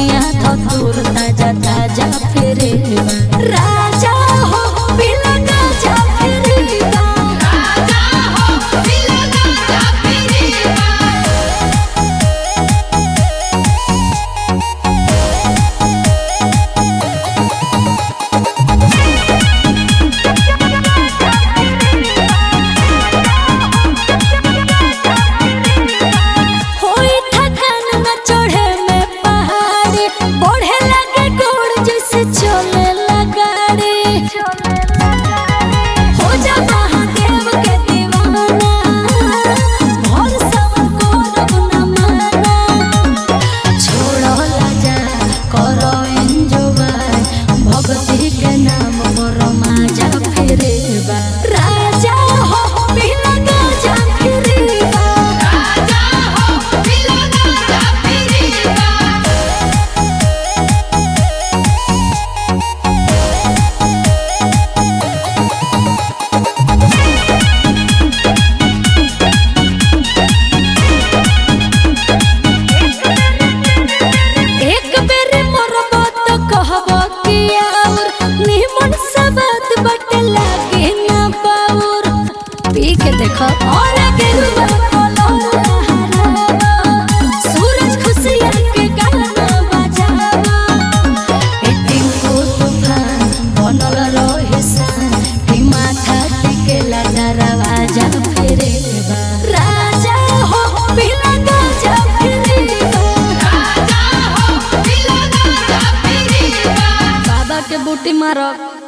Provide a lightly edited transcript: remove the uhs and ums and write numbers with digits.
भंगिया धतूर ताजा ताजा फिरे राजा हो बिना गाजा फिरे राजा हो बिना गाजा फिरे देखो सूरज खुशियाँ के गाना बजावा टिंकू तूफान बनल रहे सान माथा टिकेला दरवाजा फिरे राजा हो बिना गाजा फिरे राजा हो बिना गाजा फिरे बाबा के बूटी मारो।